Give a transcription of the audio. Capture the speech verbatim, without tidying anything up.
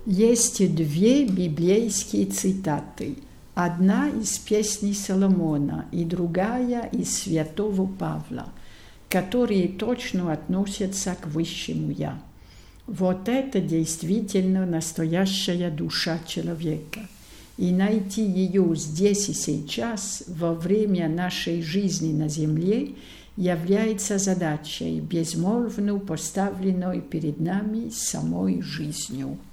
Есть две библейские цитаты. Одна из песней Соломона и другая из святого Павла, которые точно относятся к высшему «Я». Вот это действительно настоящая душа человека. И найти ее здесь и сейчас, во время нашей жизни на земле, является задачей, безмолвно поставленной перед нами самой жизнью.